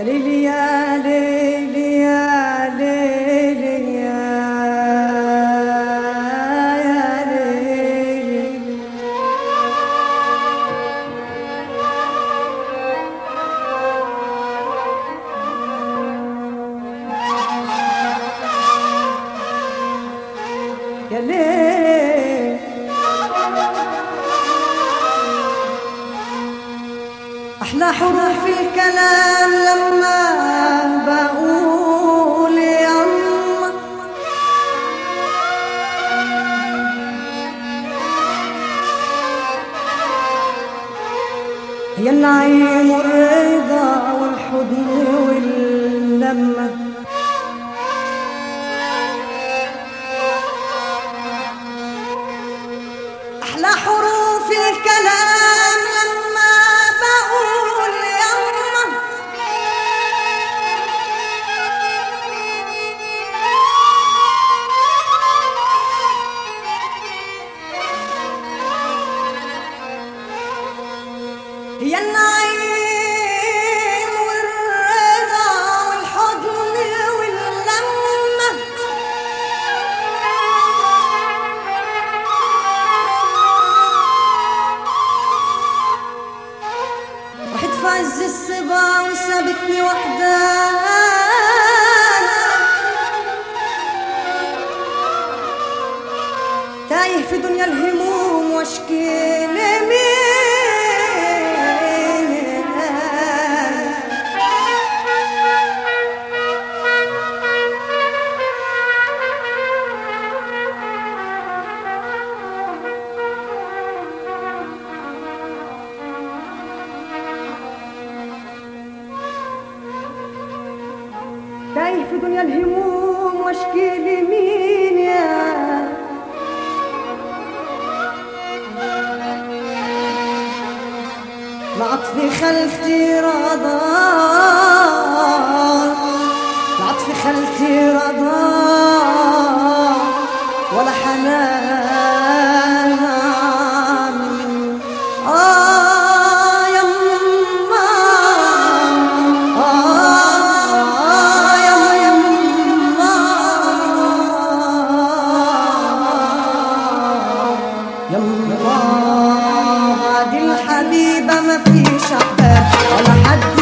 يا ليلي يا ليلي يا ليلي يا ليلي يا ليلي أحلى حروف الكلام لما بقول يما هي النعيم والرضا والحضن واللمة أحلى حروف الكلام لما بقول يما هي النعيم والرضا والحضن واللمة واحد في عز الصبا وسابتني وحدان تايه في دنيا الهموم واشكي لمين تايه في دنيا الهموم واشكي لمين يا لعطف خالتي رضا لعطف خالتي رضا ولا حنان يما يما دي الحبيبة ما فيش أحباب ولا حد